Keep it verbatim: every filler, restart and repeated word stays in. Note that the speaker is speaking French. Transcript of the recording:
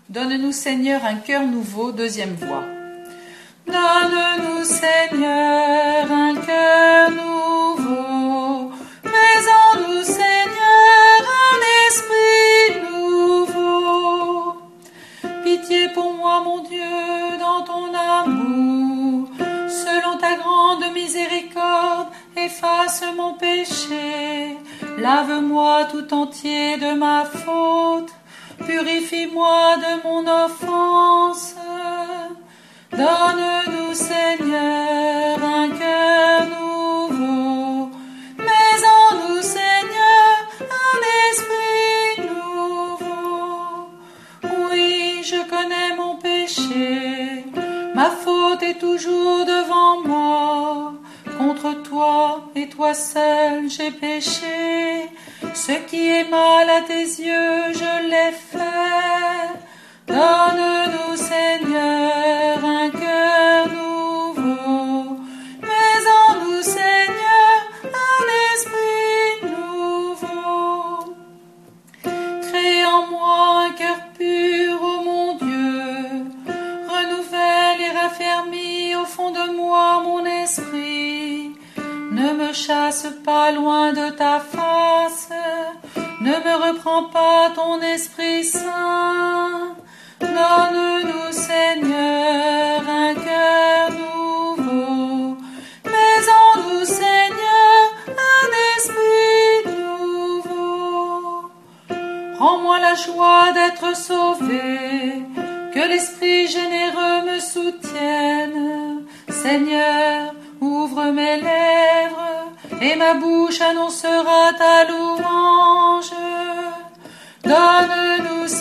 Donne-nous, Seigneur, un cœur nouveau, deuxième voix. Donne-nous, Seigneur, un cœur nouveau. Mets en nous, Seigneur, un esprit nouveau. Pitié pour moi, mon Dieu, dans ton amour. Selon ta grande miséricorde, efface mon péché. Lave-moi tout entier de ma faute. Purifie-moi de mon offense. Donne-nous, Seigneur, un cœur nouveau. Mets en nous, Seigneur, un esprit nouveau. Oui, je connais mon péché. Ma faute est toujours devant moi. Contre toi et toi seul j'ai péché. Ce qui est mal à tes yeux, je l'ai fait. Donne-nous, Seigneur, un cœur nouveau. Mets en nous, Seigneur, un esprit nouveau. Crée en moi un cœur pur, ô mon Dieu. Renouvelle et raffermis au fond de moi mon esprit. Ne me chasse pas loin de ta face, ne me reprends pas ton Esprit Saint. Donne-nous, Seigneur, un cœur nouveau. Mets en nous, Seigneur, un esprit nouveau. Rends-moi la joie d'être sauvé, que l'Esprit généreux me soutienne. Seigneur, ouvre mes lèvres, et ma bouche annoncera ta louange. Donne-nous,